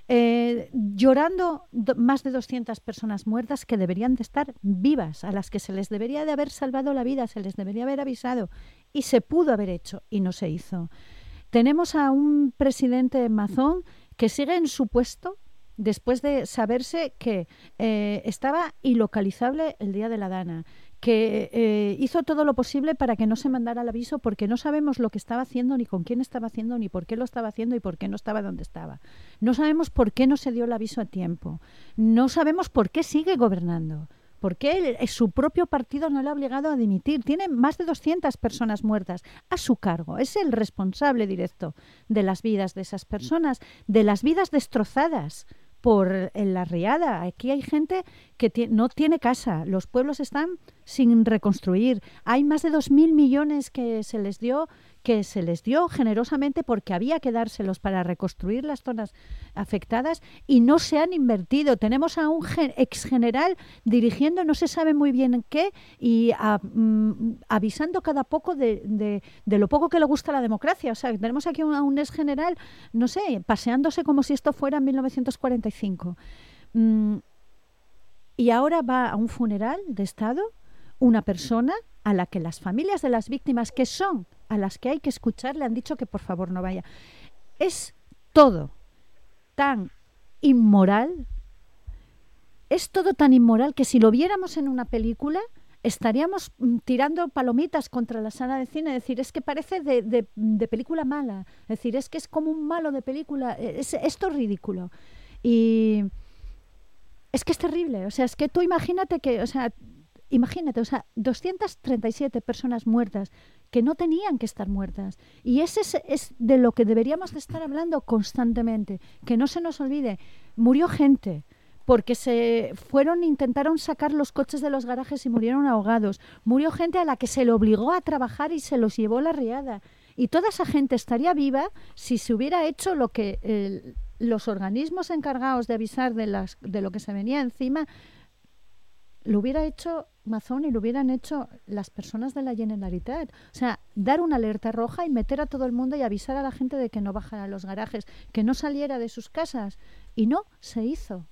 llorando más de 200 personas muertas que deberían de estar vivas, a las que se les debería de haber salvado la vida, se les debería haber avisado, y se pudo haber hecho y no se hizo. Tenemos a un presidente mazón que sigue en su puesto después de saberse que estaba ilocalizable el día de la Dana, que hizo todo lo posible para que no se mandara el aviso porque no sabemos lo que estaba haciendo, ni con quién estaba haciendo, ni por qué lo estaba haciendo y por qué no estaba donde estaba. No sabemos por qué no se dio el aviso a tiempo. No sabemos por qué sigue gobernando. ¿Por qué su propio partido no le ha obligado a dimitir? Tiene más de 200 personas muertas a su cargo. Es el responsable directo de las vidas de esas personas, de las vidas destrozadas por la riada. Aquí hay gente que no tiene casa, los pueblos están sin reconstruir. Hay más de 2.000 millones que se les dio generosamente porque había que dárselos para reconstruir las zonas afectadas y no se han invertido. Tenemos a un exgeneral dirigiendo no se sabe muy bien qué y avisando cada poco de lo poco que le gusta la democracia. O sea, tenemos aquí a un exgeneral, no sé, paseándose como si esto fuera en 1945. Y ahora va a un funeral de Estado una persona a la que las familias de las víctimas, que son a las que hay que escuchar, le han dicho que por favor no vaya. Es todo tan inmoral, que si lo viéramos en una película estaríamos tirando palomitas contra la sala de cine, es decir, es que parece de película mala, es decir, es que es como un malo de película, esto es ridículo. Y es que es terrible, o sea, es que tú imagínate, 237 personas muertas que no tenían que estar muertas. Y ese es de lo que deberíamos de estar hablando constantemente, que no se nos olvide. Murió gente porque intentaron sacar los coches de los garajes y murieron ahogados. Murió gente a la que se le obligó a trabajar y se los llevó la riada. Y toda esa gente estaría viva si se hubiera hecho lo que los organismos encargados de avisar de lo que se venía encima lo hubiera hecho Mazón y lo hubieran hecho las personas de la Generalitat. O sea, dar una alerta roja y meter a todo el mundo y avisar a la gente de que no bajara a los garajes, que no saliera de sus casas. Y no se hizo.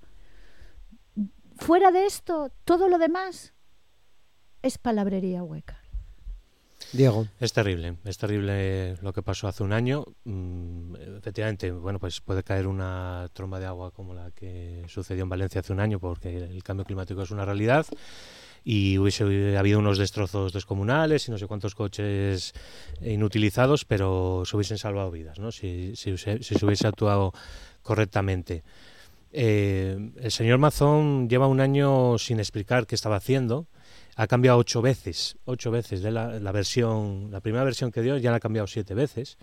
Fuera de esto, todo lo demás es palabrería hueca. Diego. Es terrible lo que pasó hace un año. Efectivamente, bueno, pues puede caer una tromba de agua como la que sucedió en Valencia hace un año, porque el cambio climático es una realidad y hubiese habido unos destrozos descomunales y no sé cuántos coches inutilizados, pero se hubiesen salvado vidas, ¿no? Si se hubiese actuado correctamente. El señor Mazón lleva un año sin explicar qué estaba haciendo. Ha cambiado 8 veces de la primera versión que dio, ya la ha cambiado 7 veces.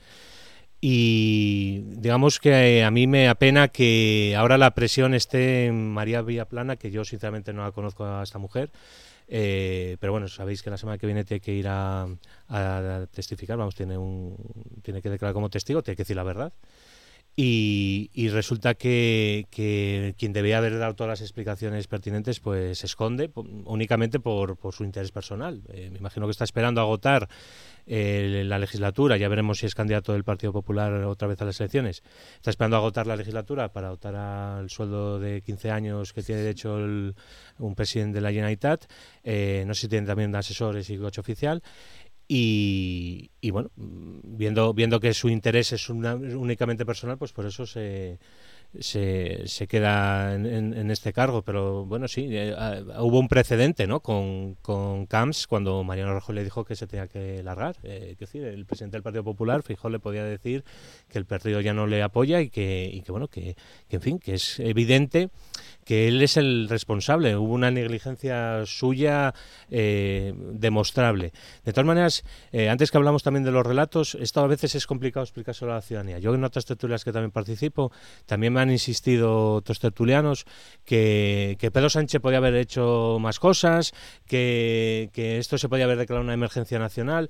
Y digamos que a mí me apena que ahora la presión esté en María Villaplana, que yo sinceramente no la conozco a esta mujer, pero bueno, sabéis que la semana que viene tiene que ir a testificar, tiene que declarar como testigo, tiene que decir la verdad. Y resulta que quien debía haber dado todas las explicaciones pertinentes pues se esconde únicamente por su interés personal. Me imagino que está esperando agotar la legislatura, ya veremos si es candidato del Partido Popular otra vez a las elecciones. Está esperando agotar la legislatura para optar al sueldo de 15 años que tiene derecho un presidente de la Generalitat. No sé si tiene también asesores y coche oficial. Y bueno, viendo que su interés es únicamente personal, pues por eso se queda en este cargo. Pero bueno, sí, hubo un precedente, ¿no? con Camps, cuando Mariano Rajoy le dijo que se tenía que largar. Es decir, el presidente del Partido Popular, Feijóo, le podía decir que el partido ya no le apoya y que bueno, que en fin, que es evidente que él es el responsable. Hubo una negligencia suya demostrable. De todas maneras, antes que hablamos también de los relatos, esto a veces es complicado explicárselo a la ciudadanía. Yo en otras tertulias que también participo, también me han insistido otros tertulianos que Pedro Sánchez podía haber hecho más cosas, que esto se podía haber declarado una emergencia nacional.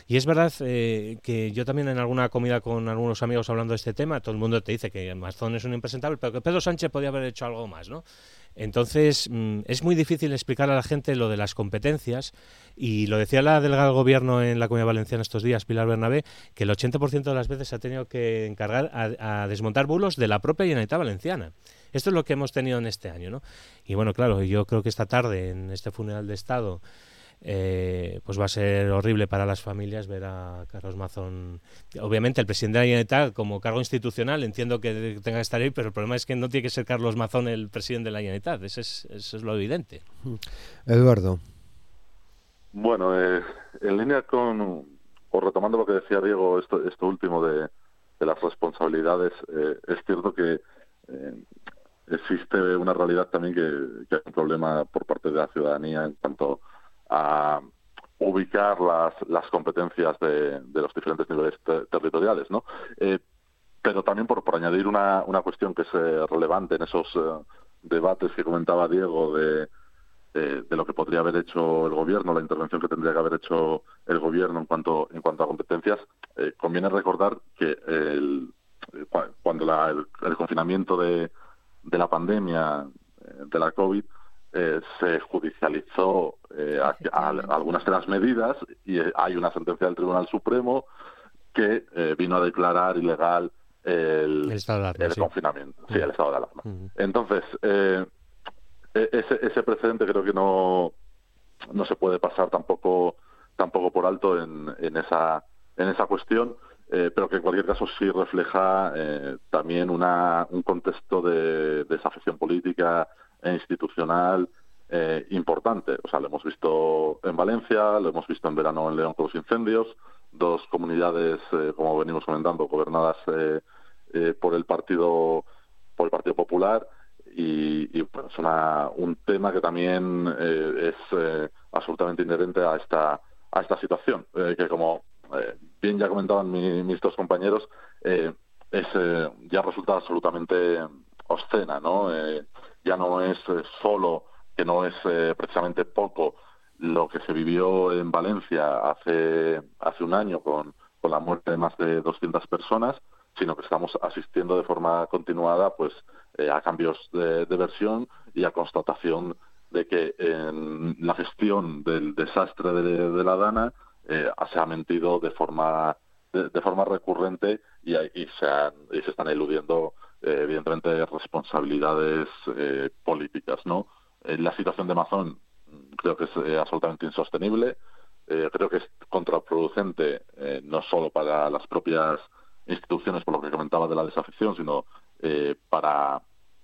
Y es verdad que yo también en alguna comida con algunos amigos hablando de este tema, todo el mundo te dice que Mazón es un impresentable, pero que Pedro Sánchez podía haber hecho algo más, ¿no? Entonces, es muy difícil explicar a la gente lo de las competencias, y lo decía la delegada del Gobierno en la Comunidad Valenciana estos días, Pilar Bernabé, que el 80% de las veces se ha tenido que encargar a desmontar bulos de la propia Generalitat Valenciana. Esto es lo que hemos tenido en este año, ¿no? Y bueno, claro, yo creo que esta tarde, en este funeral de Estado, pues va a ser horrible para las familias ver a Carlos Mazón. Obviamente el presidente de la Generalitat, como cargo institucional, entiendo que tenga que estar ahí, pero el problema es que no tiene que ser Carlos Mazón el presidente de la Generalitat. Eso es lo evidente. Eduardo. Bueno, en línea o retomando lo que decía Diego, esto último de las responsabilidades, es cierto que existe una realidad también que hay un problema por parte de la ciudadanía en cuanto a ubicar las competencias de los diferentes niveles territoriales, ¿no? Pero también por añadir una cuestión que es relevante en esos debates que comentaba Diego de lo que podría haber hecho el gobierno, la intervención que tendría que haber hecho el gobierno en cuanto a competencias. Conviene recordar que cuando el confinamiento de la pandemia de la COVID se judicializó algunas de las medidas, y hay una sentencia del Tribunal Supremo que vino a declarar ilegal el confinamiento, el estado de alarma. Entonces, ese precedente creo que no se puede pasar tampoco por alto en esa cuestión, pero que en cualquier caso sí refleja también un contexto de desafección política e institucional importante. O sea, lo hemos visto en Valencia, lo hemos visto en verano en León con los incendios, dos comunidades, como venimos comentando, gobernadas por el Partido Popular, y bueno, es un tema que también es absolutamente inherente a esta situación, que como bien ya comentaban mis dos compañeros, ya resulta absolutamente obscena, ¿no? Ya no es solo que no es precisamente poco lo que se vivió en Valencia hace un año con la muerte de más de 200 personas, sino que estamos asistiendo de forma continuada pues a cambios de versión y a constatación de que en la gestión del desastre de la Dana se ha mentido de forma recurrente y se están eludiendo evidentemente responsabilidades políticas, ¿no? La situación de Mazón creo que es absolutamente insostenible, creo que es contraproducente no solo para las propias instituciones, por lo que comentaba de la desafección, sino para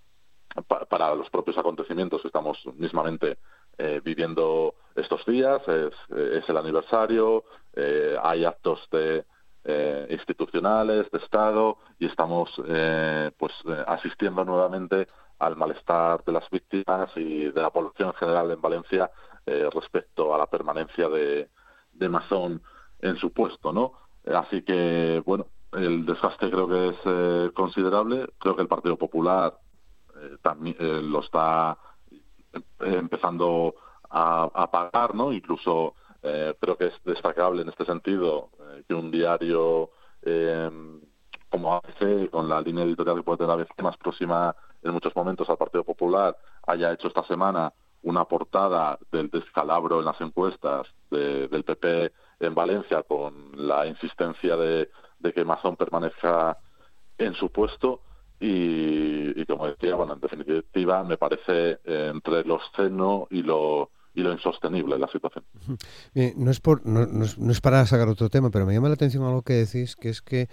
los propios acontecimientos que estamos mismamente viviendo estos días. Es el aniversario, hay actos institucionales, de Estado, y estamos asistiendo nuevamente al malestar de las víctimas y de la población en general en Valencia respecto a la permanencia de Mazón en su puesto, ¿no? Así que, bueno, el desgaste creo que es considerable. Creo que el Partido Popular también lo está empezando a pagar, ¿no? Incluso creo que es destacable en este sentido que un diario como ABC, con la línea editorial que puede tener ABC más próxima en muchos momentos al Partido Popular, haya hecho esta semana una portada del descalabro en las encuestas del PP en Valencia, con la insistencia de que Mazón permanezca en su puesto, y como decía, bueno, en definitiva me parece entre lo obsceno y lo insostenible la situación. No es para sacar otro tema, pero me llama la atención algo que decís, que es que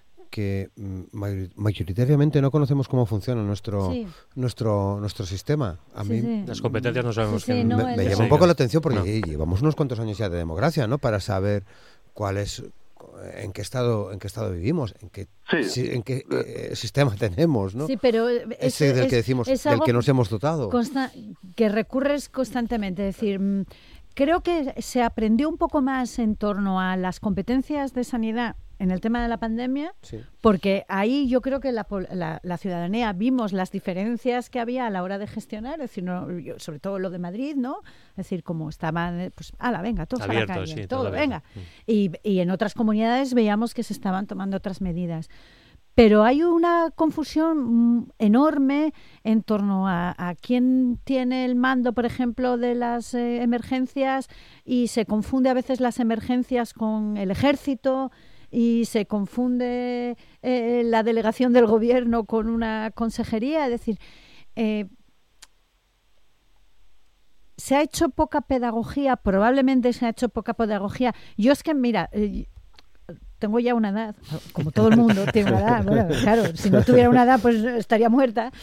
mayoritariamente no conocemos cómo funciona nuestro sistema. A mí las competencias no sabemos me llama un poco la atención porque llevamos unos cuantos años ya de democracia, ¿no? Para saber en qué estado vivimos, en qué sistema tenemos, ¿no? Sí, pero del que decimos, del que nos hemos dotado. Que recurres constantemente, es decir, creo que se aprendió un poco más en torno a las competencias de sanidad en el tema de la pandemia, Sí. porque ahí yo creo que la ciudadanía vimos las diferencias que había a la hora de gestionar, es decir, sobre todo lo de Madrid, ¿no? Es decir, como estaban, pues, venga, todos Abiertos, a la calle, sí, todo, todo venga. abierto. Y en otras comunidades veíamos que se estaban tomando otras medidas. Pero hay una confusión enorme en torno a quién tiene el mando, por ejemplo, de las emergencias, y se confunde a veces las emergencias con el ejército, y se confunde la delegación del gobierno con una consejería. Es decir, se ha hecho poca pedagogía, probablemente se ha hecho poca pedagogía. Yo es que, mira, tengo ya una edad, como todo el mundo tiene una edad. Bueno, claro, si no tuviera una edad, pues estaría muerta.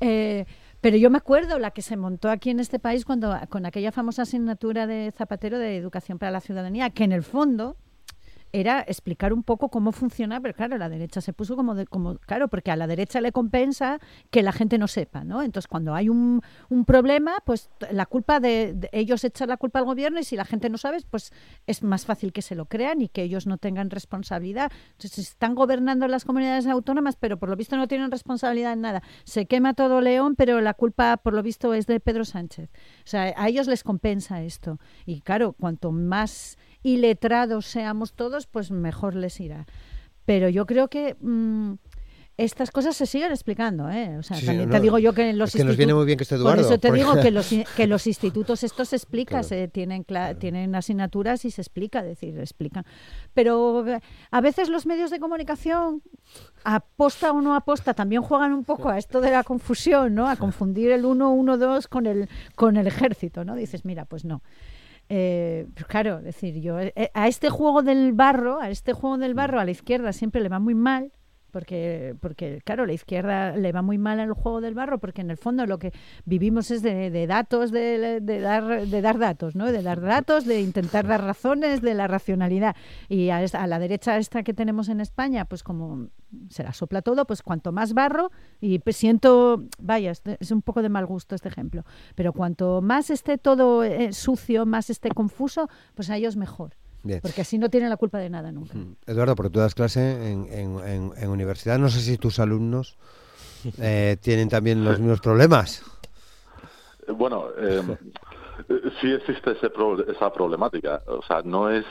Pero yo me acuerdo la que se montó aquí en este país con aquella famosa asignatura de Zapatero de Educación para la Ciudadanía, que en el fondo era explicar un poco cómo funciona, pero claro, la derecha se puso claro, porque a la derecha le compensa que la gente no sepa, ¿no? Entonces, cuando hay un problema, pues la culpa de ellos echan la culpa al gobierno, y si la gente no sabe, pues es más fácil que se lo crean y que ellos no tengan responsabilidad. Entonces, están gobernando las comunidades autónomas, pero por lo visto no tienen responsabilidad en nada. Se quema todo León, pero la culpa, por lo visto, es de Pedro Sánchez. O sea, a ellos les compensa esto. Y claro, cuanto más iletrados seamos todos, pues mejor les irá. Pero yo creo que estas cosas se siguen explicando, ¿eh? O sea, Sí, también no, te digo yo que en los es que nos viene muy bien que esté Eduardo. Por eso te porque- digo que los institutos estos se explican, Claro. tienen asignaturas y se explica, es decir, explican. Pero a veces los medios de comunicación, aposta o no aposta, también juegan un poco a esto de la confusión, ¿no? A confundir el 112 con el ejército, ¿no? Dices, mira, pues no. Pues claro, es decir, yo a este juego del barro, a la izquierda siempre le va muy mal, porque claro, a la izquierda le va muy mal el juego del barro, porque en el fondo lo que vivimos es de datos, de dar datos, ¿no? De dar datos, de intentar dar razones, de la racionalidad. Y a la derecha esta que tenemos en España, pues como se la sopla todo, pues cuanto más barro, y siento, vaya, es un poco de mal gusto este ejemplo, pero cuanto más esté todo sucio, más esté confuso, pues a ellos mejor. Bien. Porque así no tienen la culpa de nada nunca. Eduardo, porque tú das clase en universidad, no sé si tus alumnos tienen también los mismos problemas. Bueno, sí existe esa problemática. O sea, no es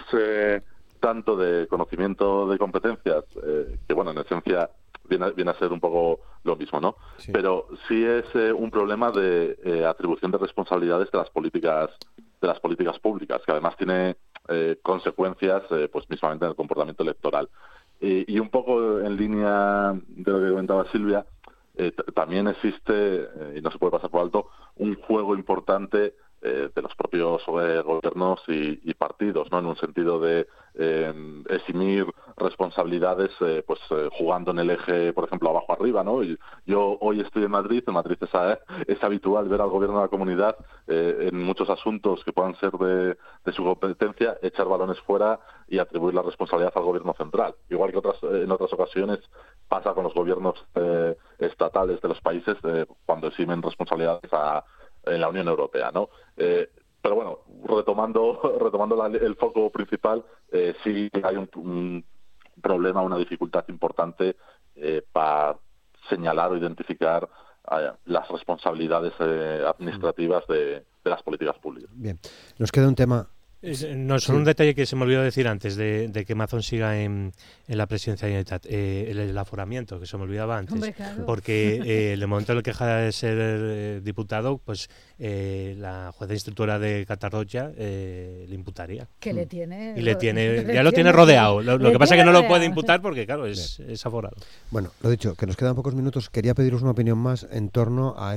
tanto de conocimiento de competencias, que bueno, en esencia viene a ser un poco lo mismo, ¿no? Sí. Pero sí es un problema de atribución de responsabilidades de las políticas públicas, que además tiene consecuencias, pues mismamente en el comportamiento electoral. Y un poco en línea de lo que comentaba Silvia, también existe, y no se puede pasar por alto, un juego importante de los propios gobiernos y partidos, ¿no? En un sentido de eximir responsabilidades, jugando en el eje, por ejemplo, abajo arriba, ¿no? Y yo hoy estoy en Madrid es habitual ver al gobierno de la comunidad en muchos asuntos que puedan ser de su competencia, echar balones fuera y atribuir la responsabilidad al gobierno central. Igual que en otras ocasiones pasa con los gobiernos estatales de los países cuando eximen responsabilidades en la Unión Europea, ¿no? Pero bueno, retomando el foco principal, sí hay un problema, una dificultad importante para señalar o identificar las responsabilidades administrativas de las políticas públicas. Bien, nos queda un tema. No, solo un detalle que se me olvidó decir antes de que Mazón siga en la presidencia de la Generalitat, el aforamiento, que se me olvidaba antes. Hombre, claro. Porque el momento en el que deja de ser diputado, pues la jueza instructora de Catarroja le imputaría. Que le tiene... Ya lo tiene rodeado. Lo que pasa es que no lo puede rodeado. imputar porque, claro, es aforado. Bueno, lo dicho, que nos quedan pocos minutos. Quería pediros una opinión más en torno a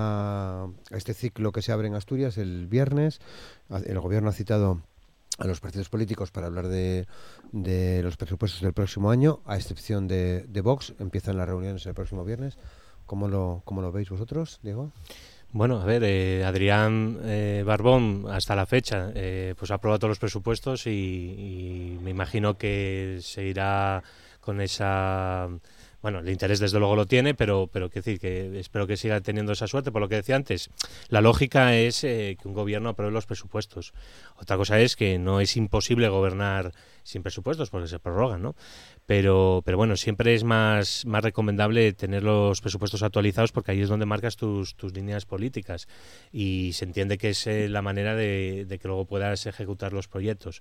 este ciclo que se abre en Asturias el viernes. El gobierno ha citado a los partidos políticos para hablar de los presupuestos del próximo año, a excepción de Vox. Empiezan las reuniones el próximo viernes. ¿Cómo lo veis vosotros, Diego? Bueno, a ver, Adrián Barbón hasta la fecha pues ha aprobado todos los presupuestos y me imagino que se irá con esa bueno, el interés desde luego lo tiene, pero quiero decir que espero que siga teniendo esa suerte. Por lo que decía antes, la lógica es que un gobierno apruebe los presupuestos. Otra cosa es que no es imposible gobernar sin presupuestos porque se prorrogan, ¿no? Pero bueno, siempre es más recomendable tener los presupuestos actualizados porque ahí es donde marcas tus líneas políticas y se entiende que es la manera de que luego puedas ejecutar los proyectos.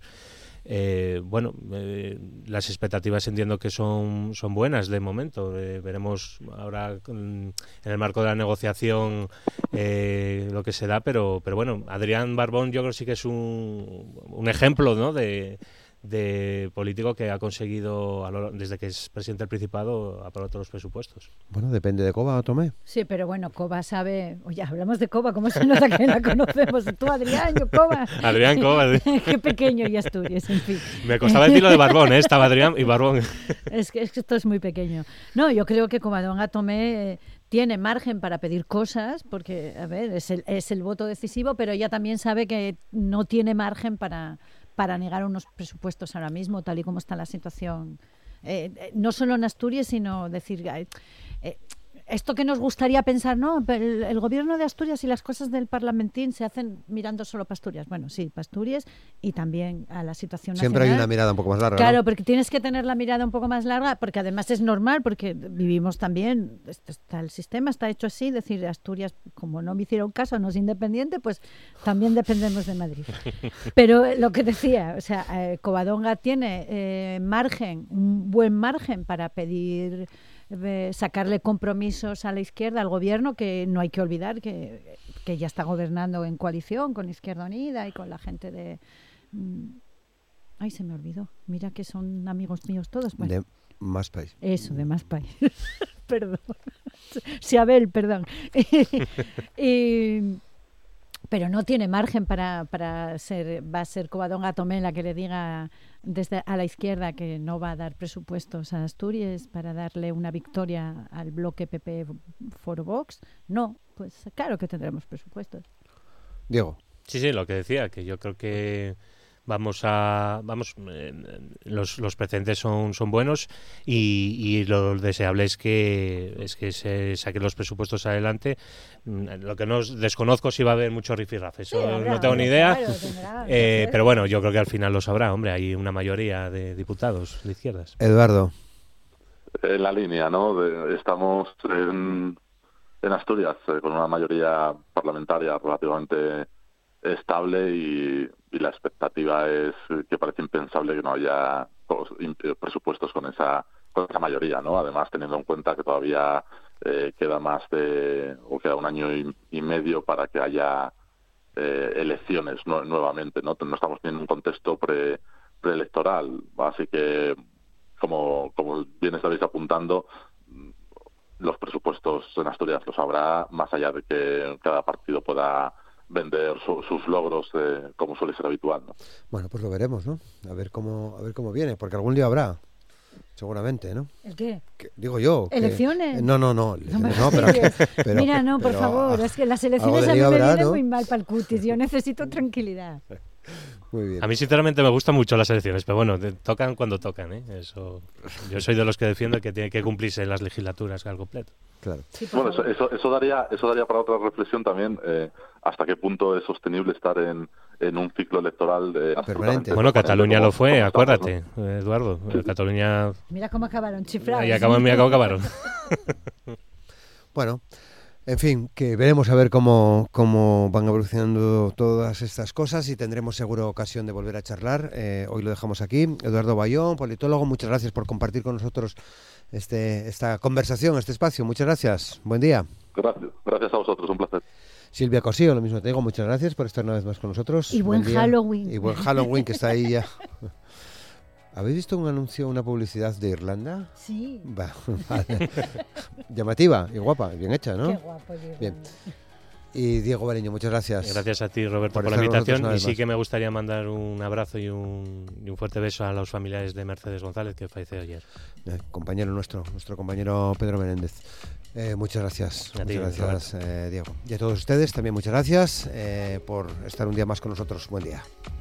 Las expectativas entiendo que son buenas de momento. Veremos ahora en el marco de la negociación lo que se da, pero bueno, Adrián Barbón yo creo que sí que es un ejemplo, ¿no?, de político que ha conseguido, desde que es presidente del Principado, aprobar todos los presupuestos. Bueno, depende de Cova, Tomé. Sí, pero bueno, Cova sabe... Oye, hablamos de Cova, ¿cómo se nota que la conocemos? Tú, Adrián, yo, Cova. Adrián Cova. Qué pequeño y Asturias, en fin. Me costaba decirlo de Barbón, estaba Adrián y Barbón. Es que esto es muy pequeño. No, yo creo que Covadonga Tomé tiene margen para pedir cosas, porque, a ver, es el voto decisivo, pero ella también sabe que no tiene margen para negar unos presupuestos ahora mismo, tal y como está la situación, no solo en Asturias, sino decir, esto que nos gustaría pensar, no, el gobierno de Asturias y las cosas del Parlamentín se hacen mirando solo para Asturias. Bueno, sí, para Asturias y también a la situación Siempre nacional. hay una mirada un poco más larga, Claro, ¿no? porque tienes que tener la mirada un poco más larga, porque además es normal, porque vivimos también, el sistema está hecho así, decir, Asturias, como no me hicieron caso, no es independiente, pues también dependemos de Madrid. Pero lo que decía, o sea, Covadonga tiene un buen margen para pedir, sacarle compromisos a la izquierda, al gobierno, que no hay que olvidar que ya está gobernando en coalición con Izquierda Unida y con la gente de... Ay, se me olvidó. Mira que son amigos míos todos. Bueno, De Más País. eso, de Más País. Perdón. Siabel, perdón. Pero no tiene margen para ser... Va a ser Covadonga Tomé la que le diga desde a la izquierda que no va a dar presupuestos a Asturias para darle una victoria al bloque PP Foro Vox. No, pues claro que tendremos presupuestos. Diego. Sí, lo que decía, que yo creo que los precedentes son buenos y lo deseable es que se saquen los presupuestos adelante. Lo que no desconozco si va a haber mucho rifirrafe, eso Sí, no tengo ni idea, claro, pero bueno, yo creo que al final lo sabrá, hombre, hay una mayoría de diputados de izquierdas. Eduardo. En la línea, ¿no? Estamos en Asturias con una mayoría parlamentaria relativamente estable y la expectativa es que parece impensable que no haya presupuestos con esa mayoría, ¿no? Además, teniendo en cuenta que todavía queda queda un año y medio para que haya elecciones nuevamente, ¿no? No estamos en un contexto preelectoral, así que como bien estáis apuntando, los presupuestos en Asturias los habrá, más allá de que cada partido pueda vender sus logros como suele ser habitual, ¿no? Bueno, pues lo veremos, ¿no? A ver cómo viene, porque algún día habrá, seguramente, ¿no? ¿El qué? Digo yo. ¿Elecciones? No, elecciones no, pero mira, no, por favor, es que las elecciones a mí me vienen muy mal para el cutis, yo necesito tranquilidad. Muy bien. A mí sinceramente me gustan mucho las elecciones, pero bueno, tocan cuando tocan, ¿eh? Eso, yo soy de los que defiendo que tiene que cumplirse las legislaturas al completo. Claro. Sí, bueno, eso daría para otra reflexión también, hasta qué punto es sostenible estar en un ciclo electoral permanente. Bueno, Cataluña lo fue, acuérdate, ¿no? Eduardo. Cataluña... Mira cómo acabaron, chiflados. Mira cómo acabaron. Bueno, en fin, que veremos a ver cómo van evolucionando todas estas cosas y tendremos seguro ocasión de volver a charlar. Hoy lo dejamos aquí. Eduardo Bayón, politólogo, muchas gracias por compartir con nosotros esta conversación, este espacio. Muchas gracias. Buen día. Gracias a vosotros, un placer. Silvia Cosío, lo mismo te digo, muchas gracias por estar una vez más con nosotros. Y buen Halloween. Y buen Halloween, que está ahí ya. ¿Habéis visto un anuncio, una publicidad de Irlanda? Sí. Vale. Llamativa y guapa, bien hecha, ¿no? Qué guapo, Diego. Bien. Y Diego Bariño, muchas gracias. Gracias a ti, Roberto, por la invitación. Y sí que me gustaría mandar un abrazo y un fuerte beso a los familiares de Mercedes González, que falleció ayer. Compañero nuestro compañero Pedro Menéndez. Muchas gracias. Muchas gracias, Diego. Y a todos ustedes también muchas gracias por estar un día más con nosotros. Buen día.